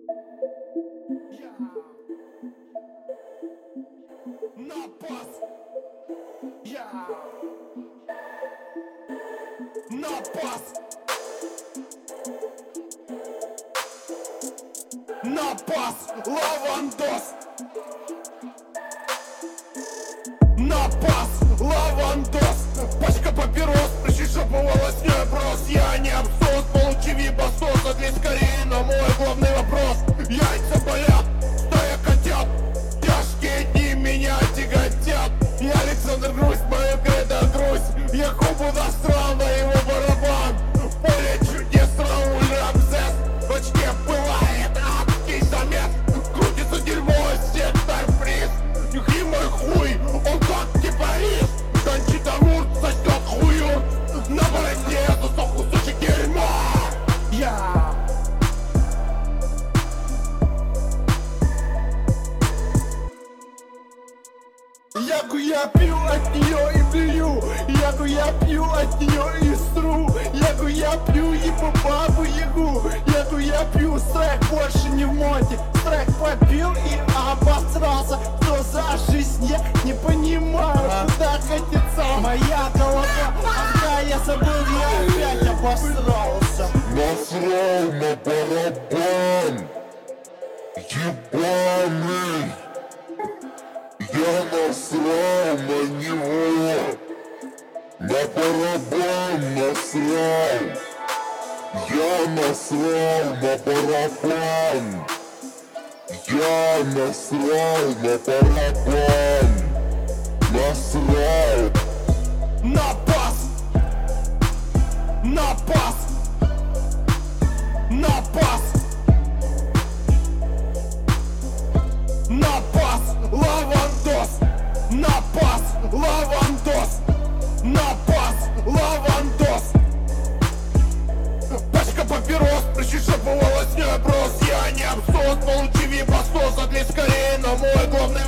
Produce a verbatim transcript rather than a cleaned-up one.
На пас! Я! На пас! На пас! Лавандос! На пас! Лавандос! Пачка папирос, пришиша по волосне брос. Я не абсос, получи вибасос. Ответь скорее на мой главный вопрос. Яйца болят, стая котят. Тяжкие дни меня тяготят. Я Александр Грусть, мою кредо грусть. Я Кубу насрал на его барабан. Поле чудес, Рауль Рамзес. В очке пылает адский замес. Крутится дерьмо, сектор приз. Нюхи мой хуй, он как кипарис. Кончита Вурст сосет хую. На борозне засох кусочек дерьма. Я Ягу я пью от нее и плюю. Ягу я пью от нее и сру. Ягу я пью и по бабу ягу. Ягу я пью, страх больше не в моде. Страх попил и обосрался. Что за жизнь, я не понимаю. Куда катится моя голова? Когда я забыл, я опять обосрался. Насрал на барабан, ебаный. Я насрал на него, на барабан насрал. Я насрал на барабан. Я насрал на барабан. Насрал. На пас! На пас! На пас! На пас! Лавандос! На пас! Лавандос! На пас! Лавандос! Пачка папирос, пришиша по волосне брос. Я не абсос, получи вибасос. Ответь скорее на мой главный